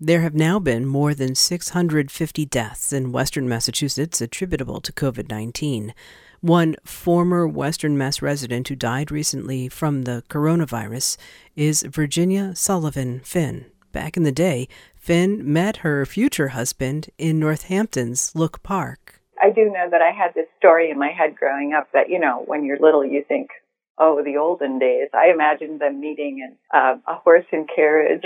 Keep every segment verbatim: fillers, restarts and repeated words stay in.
There have now been more than six hundred fifty deaths in western Massachusetts attributable to covid nineteen. One former Western Mass resident who died recently from the coronavirus is Virginia Sullivan Finn. Back in the day, Finn met her future husband in Northampton's Look Park. I do know that I had this story in my head growing up that, you know, when you're little, you think, oh, the olden days. I imagined them meeting in uh, a horse and carriage.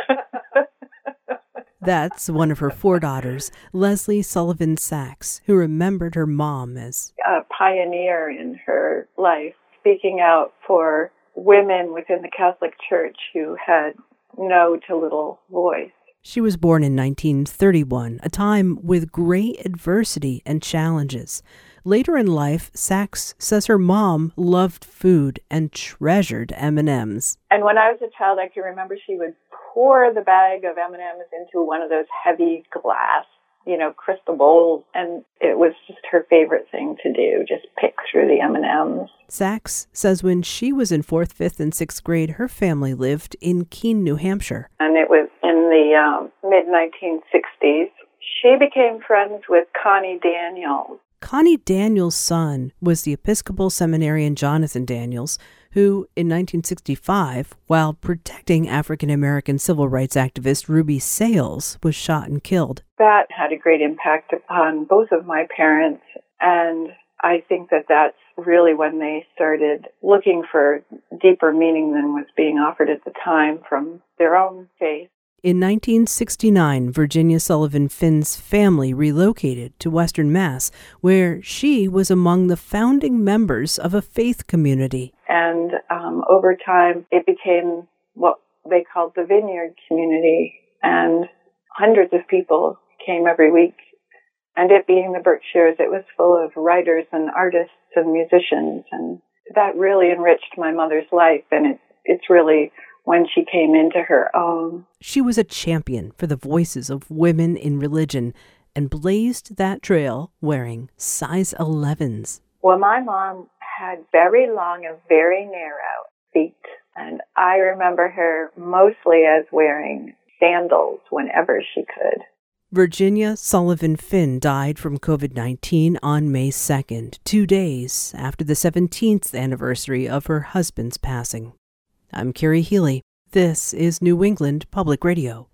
That's one of her four daughters, Leslie Sullivan Sachs, who remembered her mom as a pioneer in her life, speaking out for women within the Catholic Church who had no to little voice. She was born in nineteen thirty-one, a time with great adversity and challenges. Later in life, Sachs says her mom loved food and treasured M and M's. And when I was a child, I can remember she would pour the bag of M and M's into one of those heavy glass, you know, crystal bowls, and it was just her favorite thing to do, just pick through the M and M's. Sachs says when she was in fourth, fifth, and sixth grade, her family lived in Keene, New Hampshire. And it was in the um, mid nineteen sixties. She became friends with Connie Daniels. Connie Daniels' son was the Episcopal seminarian Jonathan Daniels, who, in nineteen sixty-five, while protecting African-American civil rights activist Ruby Sales, was shot and killed. That had a great impact upon both of my parents, and I think that that's really when they started looking for deeper meaning than was being offered at the time from their own faith. In nineteen sixty-nine, Virginia Sullivan Finn's family relocated to Western Mass, where she was among the founding members of a faith community. And um, over time, it became what they called the Vineyard Community, and hundreds of people came every week. And it being the Berkshires, it was full of writers and artists and musicians, and that really enriched my mother's life, and it, it's really when she came into her own. She was a champion for the voices of women in religion and blazed that trail wearing size elevens. Well, my mom had very long and very narrow feet, and I remember her mostly as wearing sandals whenever she could. Virginia Sullivan Finn died from covid nineteen on May second, two days after the seventeenth anniversary of her husband's passing. I'm Carrie Healy. This is New England Public Radio.